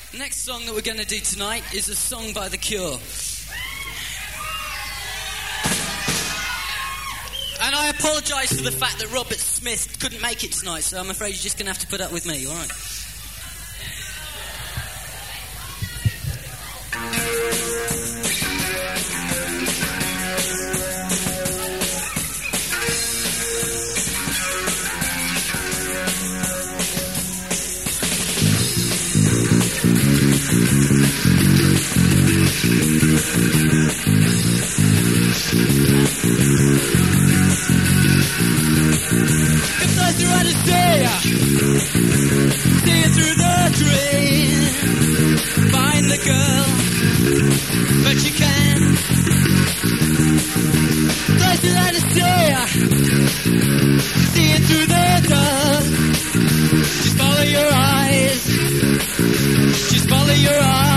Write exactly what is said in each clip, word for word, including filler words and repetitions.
Next song that we're going to do tonight is a song by The Cure. And I apologise for the fact that Robert Smith couldn't make it tonight, so I'm afraid you're just going to have to put up with me, all right? If there's the right to stay, see it through the dream. Find the girl, but you can't. There's the right to stay, see it through the dark. Just follow your eyes, just follow your eyes.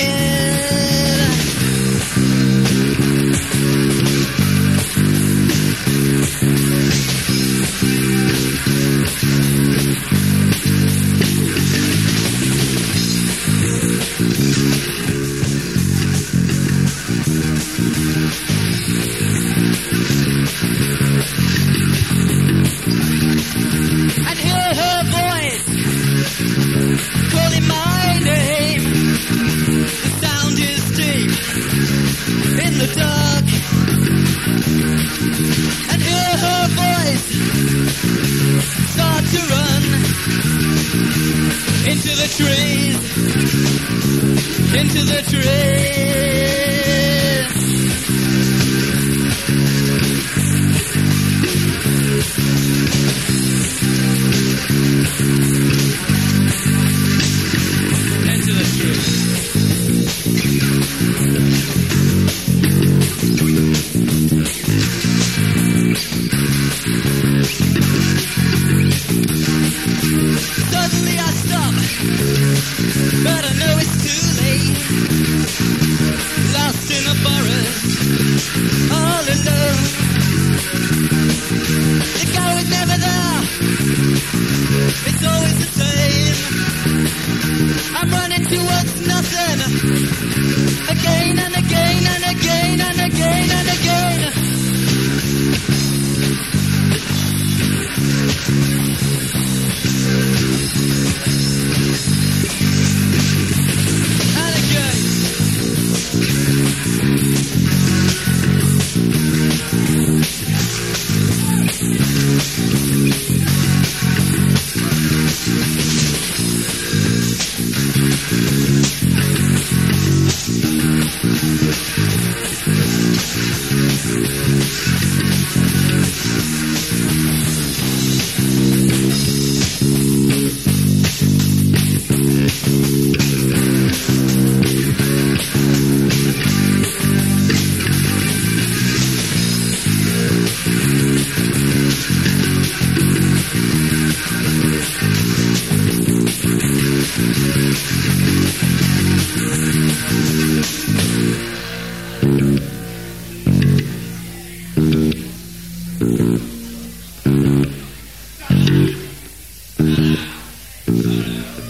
And hear her voice calling my name. The sound is deep in the dark. And hear her voice start to run into the trees, into the trees. Into the trees. Suddenly I stop, but I know it's too late. Lost in a forest, all alone. The guy was never there, it's always the same. I'm running towards nothing, again and again and again and again and again. And again. Mm-hmm.